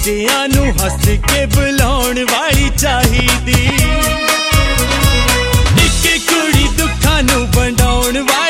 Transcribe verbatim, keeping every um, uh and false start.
दूजियां नू हस के बुलाउण वाली चाहिदी, इक कुड़ी दुखां नू वंडाउण वाली